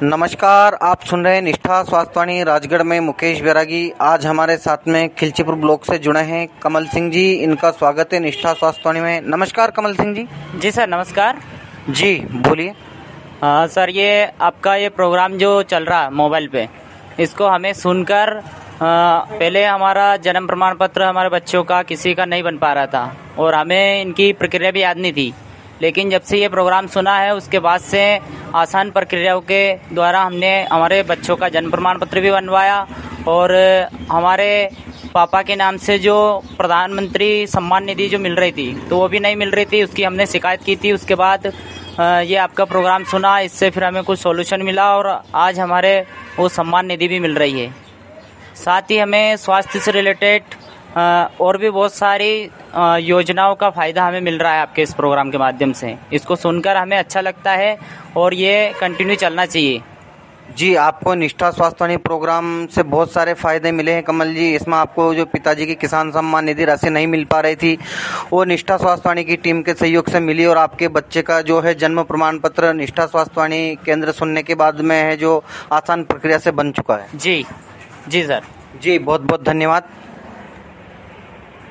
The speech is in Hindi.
नमस्कार, आप सुन रहे हैं निष्ठा स्वास्थ्यवाणी राजगढ़ में मुकेश बैरागी। आज हमारे साथ में खिलचीपुर ब्लॉक से जुड़े हैं कमल सिंह जी। इनका स्वागत है निष्ठा स्वास्थ्यवाणी में। नमस्कार कमल सिंह जी। जी सर, नमस्कार जी बोलिए। सर, ये आपका ये प्रोग्राम जो चल रहा है मोबाइल पे, इसको हमें सुनकर पहले हमारा जन्म प्रमाण पत्र हमारे बच्चों का किसी का नहीं बन पा रहा था और हमें इनकी प्रक्रिया भी याद नहीं थी। लेकिन जब से ये प्रोग्राम सुना है उसके बाद से आसान प्रक्रियाओं के द्वारा हमने हमारे बच्चों का जन्म प्रमाण पत्र भी बनवाया और हमारे पापा के नाम से जो प्रधानमंत्री सम्मान निधि जो मिल रही थी तो वो भी नहीं मिल रही थी, उसकी हमने शिकायत की थी। उसके बाद ये आपका प्रोग्राम सुना, इससे फिर हमें कुछ सॉल्यूशन मिला और आज हमारे वो सम्मान निधि भी मिल रही है। साथ ही हमें स्वास्थ्य से रिलेटेड और भी बहुत सारी योजनाओं का फ़ायदा हमें मिल रहा है आपके इस प्रोग्राम के माध्यम से। इसको सुनकर हमें अच्छा लगता है और ये कंटिन्यू चलना चाहिए। जी, आपको निष्ठा स्वास्थ्यवाणी प्रोग्राम से बहुत सारे फायदे मिले हैं कमल जी। इसमें आपको जो पिताजी की किसान सम्मान निधि राशि नहीं मिल पा रही थी वो निष्ठा स्वास्थ्यवाणी की टीम के सहयोग से मिली और आपके बच्चे का जो है जन्म प्रमाण पत्र निष्ठा स्वास्थ्यवाणी केंद्र सुनने के बाद में है जो आसान प्रक्रिया से बन चुका है। जी जी सर। जी, बहुत बहुत धन्यवाद।